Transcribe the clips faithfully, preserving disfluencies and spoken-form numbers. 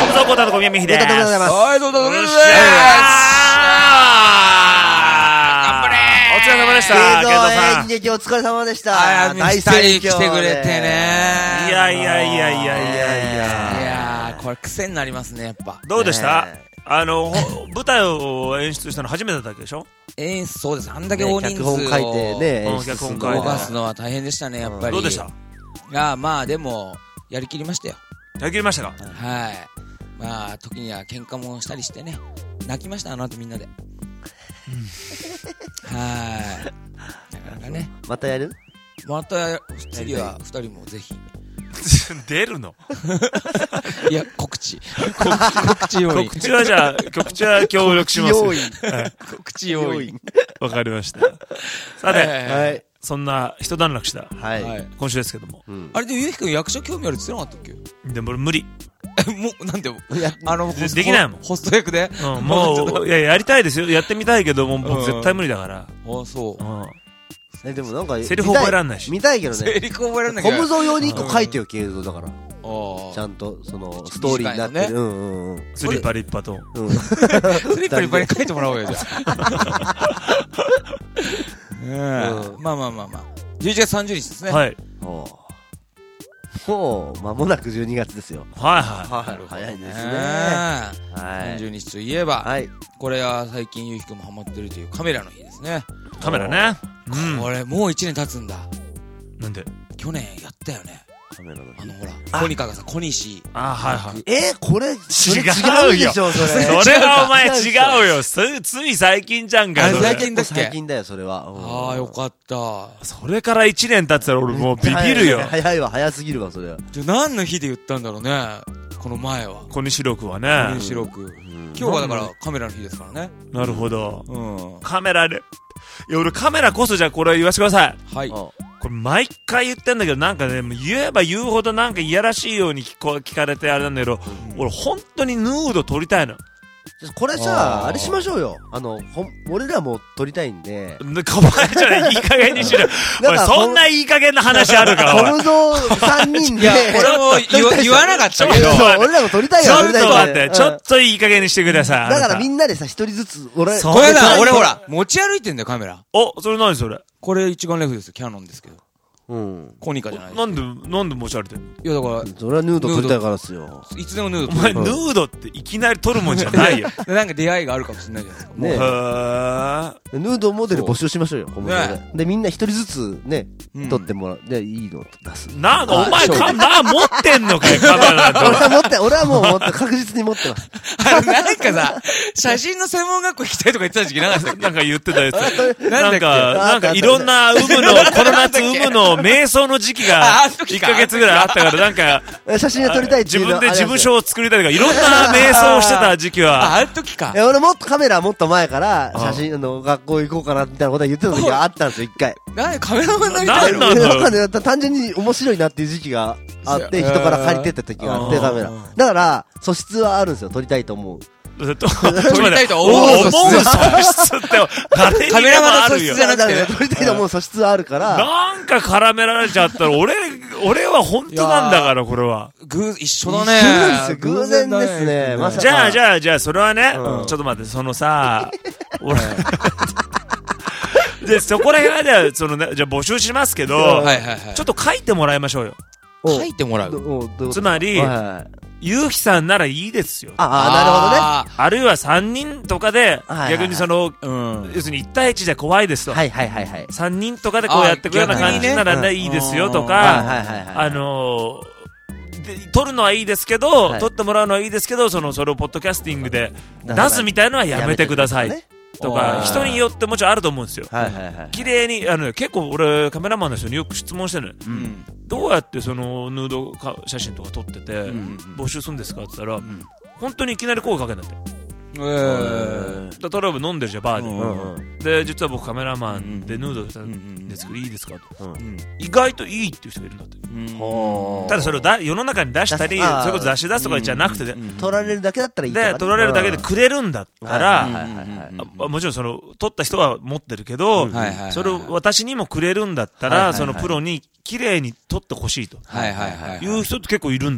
ムゾーコータの小宮美秀です。 ありがとうございます。 はい、どうぞどうぞ。 頑張れー。お疲れ様でした。 映像ケイトさん。 演劇お疲れ様でした。 あー、 大二人盛況で来てくれてね。 いやいやいやいやいやいや。 いやー、これ癖になりますね、やっぱ。 どうでしたねあの、舞台を演出したの初めてだったわけでしょ。 演出、そうです。あんだけ大人数を脚本書いてね、 うん演出するの脚本書いて動かすのは大変でしたね、やっぱり。 どうでした？ いや、まあでも、やりきりましたよ。 やりきりましたか？ はい。まあ、時には喧嘩もしたりしてね。泣きました、あの後みんなで。はい。なかなかね。 またやる？ また、次は二人もぜひ。 出るの？ いや、告知。告知要員。 告知はじゃあ、告知は協力します。 要員。 告知要員。 わかりました。さて、 はい。 そんな一段落したはい。 はい。 今週ですけども。 うんあれでゆうひくん役者興味あるって言ってなかったっけ？ でも俺無理。 もう、なんで、 いや、 あの、 でできないもんホスト役で？ うん、もう、いや、やりたいですよ。やってみたいけど、もう僕絶対無理だから。 あ、そうう。ん。 え、でもなんか、 セリフ覚えらんないし見たいけどね。 セリフ覚えられなきゃ。 コムゾ用に一個書いてよ、映像だから。 ああ。 ちゃんと、その、ストーリーになってる。うんうんうん。 スリパリッパと。 うん。 スリッパリッパに書いてもらおうよ、じゃあ。ねえまあまあまあまあ。じゅういちがつさんじゅうにちですね。 はい。 おうもう、間もなくじゅうにがつですよ。 はいははい。早いですね。 ねは 30 い。 日といえば、 はい。 これは最近ゆうひくんもハマってるというカメラの日ですね。 い。カメラね。うん。 これもういちねん経つんだ。 なんで？ 去年やったよね。 カメラのあのほら、コニカがさ、小西。 あ、はいはい。 えー、これ、それ違うよ違うでしょ、それ。 それはお前違うでし違うよ。つ、つい最近じゃんか。 あそれ最近だっけ最近だよ、それは。 ああ、よかった。 それからいちねん経ってたら俺もうビビるよ。 早いわ、早すぎるわ、それは。 じゃ、何の日で言ったんだろうね。この前は。 小西録は小ね。 西録。今日はだからカメラの日ですからね。 なるほど。 うん。 カメラで。いや、俺カメラこそじゃあこれ言わせてください。 はい。 あこれ毎回言ってんだけど、なんかね、もう言えば言うほどなんかいやらしいように聞こ聞かれてあれなんだけど、俺本当にヌード撮りたいの。 これさ、 あーあれしましょうよ。あの、ほん、俺らも撮りたいんで。 で小林ちゃんいい加減にしろ。 なんかおいそんないい加減な話あるか、おいコムゾさんにんで。 いや、俺も言わ言わなかったけど。 そう俺らも撮りたいよ、 ちょっ撮りたいよと待って、 うんちょっといい加減にしてください。あなただからみんなでさ、一人ずつ、俺、 そうこれだ、 撮りたい俺ほら、持ち歩いてんだよ、カメラ。 お、それ何それ？ これ一眼レフですよ、キャノンですけど。 うん。 コニカじゃないです。 なんで、なんで持ち歩いてんの？ いや、だから、 それはヌード撮りたいからっすよ。 いつでもヌードお前、 撮るヌードっていきなり撮るもんじゃないよ。 でなんか出会いがあるかもしれないじゃないですか。 ねへー。 ヌードモデル募集しましょうよ、コムゾでね。 で、みんな一人ずつねう、ん撮ってもらう。で、いいの出す。 なんだ、 あお前そうか、な、持ってんのかよ、カメラなんて。 俺は持って、俺はもう持って、確実に持ってます。 あのなんかさ、写真の専門学校行きたいとか言ってた時期なかったっけなんか言ってたやつ。 なんだっけなんか、なんかいろんな有無の、この夏有無の瞑想の時期あが1 あの時かヶ月ぐらいあったから、なんか、 写真を撮りたいっていうの自分で事務を。 所を作りたいとか、いろんな瞑想をしてた時期あ、 は、 あの時かい。や、俺もっとカメラもっと前から、 あ写真、あの、学校行こうかな、みたいなことは言ってた時があったんですよ、一回。 なんでカメラマンになりたいのなんだわかんない単純に面白いなっていう時期があって、人から借りてった時があって、 あーカメラ。だから、素質はあるんですよ、撮りたいと思う。 ちょっと撮りたいと思う思う素質って、誰にでもカメラマンのあるよ素質じ。ゃなくてだから撮りたいと思う素質はあるから、 なんか絡められちゃったら、俺、俺は本当なんだから、これは。 偶、一緒だ一緒なんですね。 よ偶然ですねまさかじゃあ、じゃあ、じゃあ、それはね、 うんちょっと待って、そのさ、俺、で、そこら辺はじゃあ、そのね、じゃあ募集しますけど、 はいはいはい。 ちょっと書いてもらいましょうよ。 お書いてもらう。 どおどういうことつまりはいはいはいゆうきさんならいいですよ。 ああ、なるほどね。 ああるいはさんにんとかで、 はいはい逆にその、 ーうん。 要するにいち対いちじゃ怖いですと。 はいはいはいはい。 さんにんとかでこうやっていくような感じならね、いいですよとはいか、 はいはいはい。 あのー、で撮るのはいいですけど、 はい撮ってもらうのはいいですけど、その、それをポッドキャスティングで出すみたいのはやめてください。 ねとか、 あー人によってもちろんあると思うんですよ。 はいはいはい。 綺麗に、あのね、結構俺、カメラマンの人によく質問してるのよ。 うん。 どうやってその、ヌードか写真とか撮ってて、 ん募集するんですかって言ったら、 ん本当にいきなり声かけんだって。 えー。 だ例えば飲んでるじゃん、バーで。 うんうんで、実は僕カメラマンでうんヌードしたうんんですけど、いいですかと。 うんうん。 意外といいっていう人がいるんだって。 ほーただそれをだ世の中に出したり、 出すあーそれこそ雑誌出すとかじゃなくてね、 撮られるだけだったらいいとかねで、撮られるだけでくれるんだったら、 はいはいはいはいあもちろんその、撮った人は持ってるけど、 うんはいはいはい。 それを私にもくれるんだったら、 はいはいはいそのプロに綺麗に撮ってほしいと。 はいはいはい。 いう人って結構いるんだって。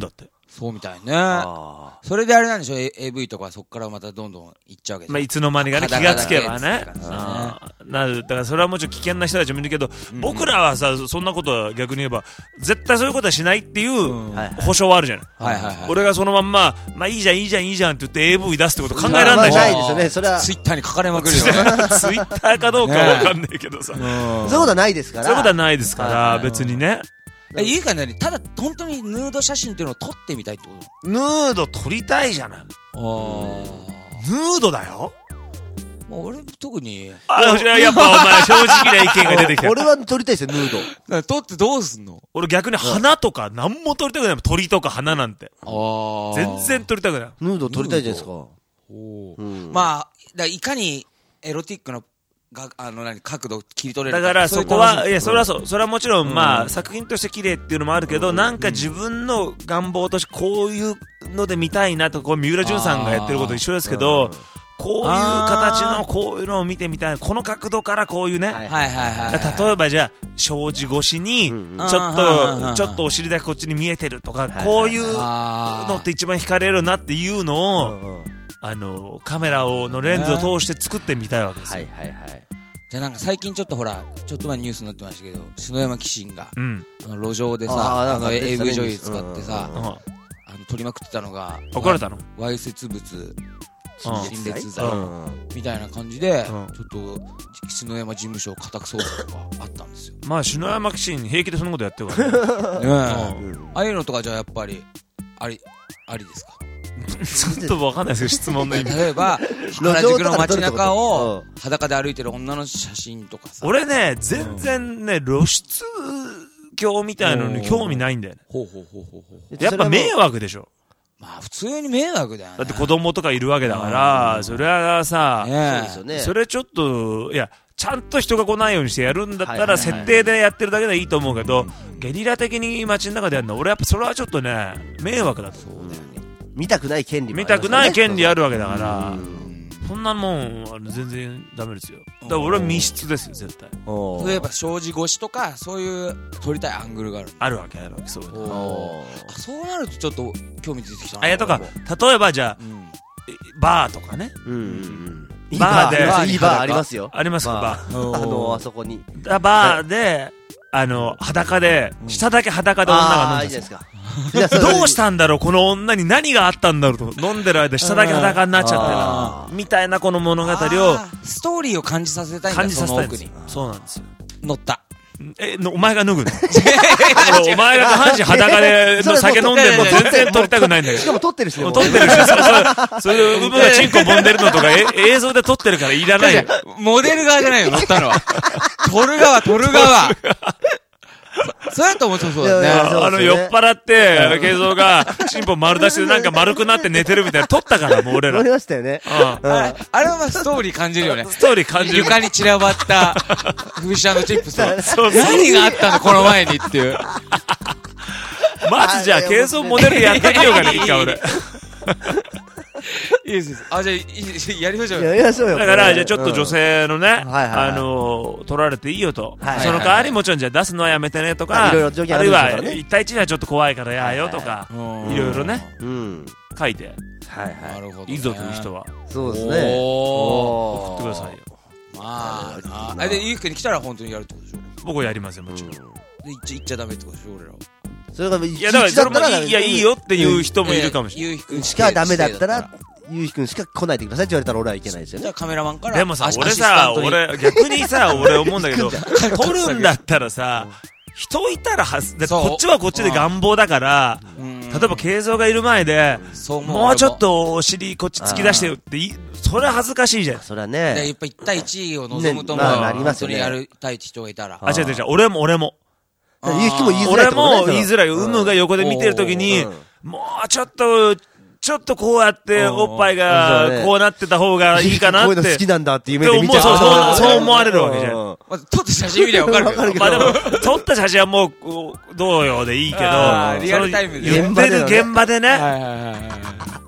そうみたいね。 あそれであれなんでしょ、エーブイ とかそっからまたどんどん行っちゃうわけでしょ。 まあ、いつの間にかね、気がつけばね。 裸あーなる。だからそれはもちろん危険な人たちもいるけど、 うん僕らはさ、そんなことは逆に言えば、絶対そういうことはしないっていううんはい保証はあるじゃない。 はいはいはい。 俺がそのまんま、まあいいじゃんいいじゃんいいじゃんって言って エーブイ 出すってこと考えまあられないじゃん。 ないですよね。それは、 ツイッターに書かれまくるよね。 ツイッターかどうかわかんないけどさ。 うんそういうことはないですから。 そういうことはないですから、 はい別にね。 え、いうかね、ただ本当にヌード写真っていうのを撮ってみたいってこヌード撮りたいじゃない。 と？ ヌードだよ。 ああ。俺、特に。 あ、やっぱお前正直な意見が出てきた。 俺は撮りたいですよ、ヌード。 撮ってどうすんの？ 俺逆に花とか何も撮りたくないもん。鳥とか花なんて。 ああ。 全然撮りたくない。 ヌード撮りたいじゃないですか。 おーうんまあ、だいかにエロティックながあの何角度切り取れるだからそこは、いや、それはそうそう、それはもちろん、まあ、作品として綺麗っていうのもあるけど、なんか自分の願望としてこういうので見たいなと、こう、三浦淳さんがやってること一緒ですけど、こういう形のこういうのを見てみたい。この角度からこういうね。 はいはいはいはい。 例えばじゃあ、障子越しに、ちうんょっうんと、ちょっとお尻だけこっちに見えてるとか、 はいこういうあのって一番惹かれるなっていうのうを、 んうんあの、カメラをのレンズを通して作ってみたいわけですよ。 はいはいはい。 じゃあなんか最近ちょっとほら、ちょっと前ニュースになってましたけど、篠山紀信が、 うん。 あの路上であーさ、あのなんか出てエーたブイね女優使ってさうん、 うんあの撮りまくってたのが、 怒られたの？ わいせつ物、 うん陳列罪うんみたいな感じで、ちょうんっと篠山事務所家宅捜索があったんですよ。 まあ、篠山紀信平気でそんなことやってるからね。 ねえ。 うんああいうのとかじゃあやっぱり、あり、ありですか？ ちょっとわかんないですよ、質問の意味。 例えば、 路上原宿の街中とをか裸で歩いてる女の写真とかさ。 俺ね、全然ね、露出鏡みたいなのに興味ないんだよね。 ほうほうほうほうほう。 やっぱ迷惑でしょ。 まあ普通に迷惑だよね。 だって子供とかいるわけだから、それはさ、 そうねですよね。 それちょっと、いや、ちゃんと人が来ないようにしてやるんだったら、 はいはいはい設定でやってるだけでいいと思うけど、ゲリラ的に街の中でやるの、俺やっぱそれはちょっとね、迷惑だと思う。 見たくない権利もあ見りますよね。 たくない権利あるわけだからう、んうんそんなもん、あの全然ダメですよ。だから俺は密室ですよ、絶対。 おー例えば障子越しとか、そういう撮りたいアングルがある。 あるわけ、あるわけ、そういうの。 おあそうなるとちょっと興味出てきたな。 あ、いやとか、例えばじゃあ、 うん。 バーとかね。 ーうんうんうん。いいバーでバーいいバーありますよ。 ありますか、 ババー。 あの、あそこに。 だバーで、あの、裸で、下だけ裸で女があー飲んでるいいじゃないですか。 どうしたんだろうこの女に何があったんだろうと。飲んでる間、下だけ裸になっちゃってある。みたいなこの物語をあーストーリーを感じさせたいんだ。 感じさせたいんですよその奥に。 そうなんですよ。 乗った。 え、のお前が脱ぐの俺お前が下半身裸での酒飲んでも全然撮りたくないんだけど。 しかも撮ってるしね。 もう撮ってるし、そそそれで、産むがチンコ揉んでるのとか、え映像で撮ってるからいらないよ。 モデル側じゃないよ、乗ったのは。撮る側、撮る側。そそうやと面白そうだね。 いやいやそうあの、 ですよね酔っ払って、慶三が、チンポ丸出しでなんか丸くなって寝てるみたいな、撮ったから、もう俺ら。 撮うん。 りましたよね。うんあれ、あれはまあストーリー感じるよね。 ストーリー感じる。 床に散らばった、フィッシュ&チップス。 そうそう。 何があったのこの前にっていう。 まずじゃあ、慶三モデルやってみようかね、一回俺。 いいですいいです。あ、じゃあいい、やりましょうよ。 やりましょうよ。 だから、じゃあちょっと女性のね、 はいはいはいあのー、撮られていいよと。 はいその代わりもちろんじゃあ出すのはやめてねとか、 あいろいろ条件あるいあるでしょうからは、 ね一対一はちょっと怖いからやよとか、 うんいろいろね、 うん。 書いて、 はいはなるほどね。 いいぞという人は、 い。そうですね。 おー。 送ってくださいよ。 まあな、あ、で、ゆうきくんに来たら本当にやるってことでしょ。 僕はやりますよ、もちろん。 で、言っちゃ、言っちゃダメってことでしょ、俺らは。 それが一いや、だから、それもだったらいい、いや、いいよっていう人もいるかもしれない。 ゆうきくんしかダメだったら、ゆうひくんしか来ないでくださいって言われたら俺はいけないですよね。 じゃあカメラマンから。 でもさアシ、 俺アシスタさ、 ントに俺、逆にさ、俺思うんだけど、撮るんだったらさ、人いたらはず、だってそうこっちはこっちで願望だから、 うん例えば、慶三がいる前で、 そう思うもうちょっとお尻こっち突き出してよっていい、それは恥ずかしいじゃん。 それはでね。 やっぱ一対一を望むと思う。 ねまあなりますよね本当にやりたいって人がいたら。 あ、違う違う違う、俺も俺も。 ゆうひくんも言いづらい俺ってことねも言いづらいよ。有無が横で見てるときにうん、 もうちょっと、ちょっとこうやってうんおっぱいそうがねこうなってた方がいいかなって。 こういうの好きなんだっていう目で見ちゃう。 そうそうそう思われるわけじゃんうんまず撮って写真見りゃわかるけど。 わかるけどまあでも、撮った写真はもうこう、どうよでいいけどあー、リアルタイムで言ってる現場でね、 はいはいはいはい。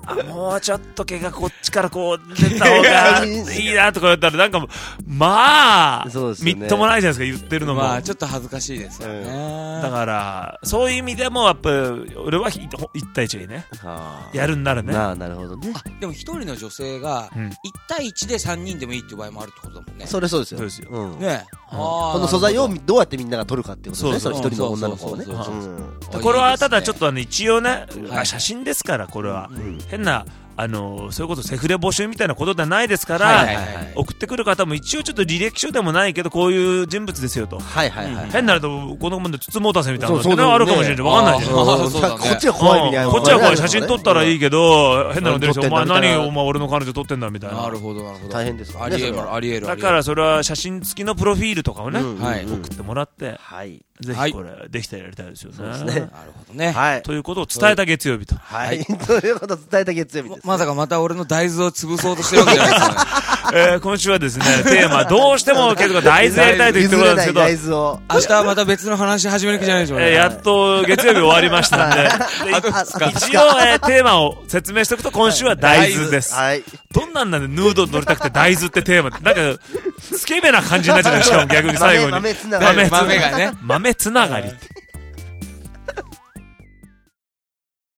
あもうちょっと毛がこっちからこう出た方がいいなとか言ったらなんかもうまあそうですよねみっともないじゃないですか言ってるのも、 まあちょっと恥ずかしいですよね。 だからそういう意味でもやっぱ俺は一対一でねやるんならね。 なあなるほどね。 あでも一人の女性がうん一対一で三人でもいいっていう場合もあるってことだもんね。 それそうですよ。 そうですようんねあーこの素材をどうやってみんなが撮るかっていうことね。そそうの一人の女の子をね。 そうそうそうそううんこれはただちょっととあの一応ね、 はいあ写真ですからこれは、 うん変なあのそういうことセフレ募集みたいなことではないですから、 はいはいはい送ってくる方も一応ちょっと履歴書でもないけどこういう人物ですよと、 はいはいはい。 変なるとこのもんで筒持たせみたいなのそうそうあるかもしれないわかんないじゃん。 あーそうだねこっちは怖いみたいな。 こっちはこれ写真撮ったらいいけど変なの出るし、 撮ってお前んだみたいな何お前俺の彼女撮ってんだみたいな。 なるほどなるほど。 大変ですからありえるねそれはありえる。 だからそれは写真付きのプロフィールとかをね、 うんはいうん送ってもらってはい。 ぜひこれできたらやりたいですよね。 そうですねなるほどね。 はい。 ということを伝えた月曜日と。 はい。ということを伝えた月曜日です。 まさかまた俺の大豆を潰そうとしてるわけじゃないですよね。 えー今週はですねテーマどうしても結構大豆やりたいと言ってることなんですけど、 大豆を。 明日はまた別の話始める気じゃないでしょうね。 えーやっと月曜日終わりましたんで、であとふつか一応、えーテーマを説明しておくと今週は大豆です。 はい。 どんなんなんでヌード乗りたくて大豆ってテーマってなんかスケベな感じになっちゃうしかも逆に最後に豆豆つながり豆つな豆がね豆つながりって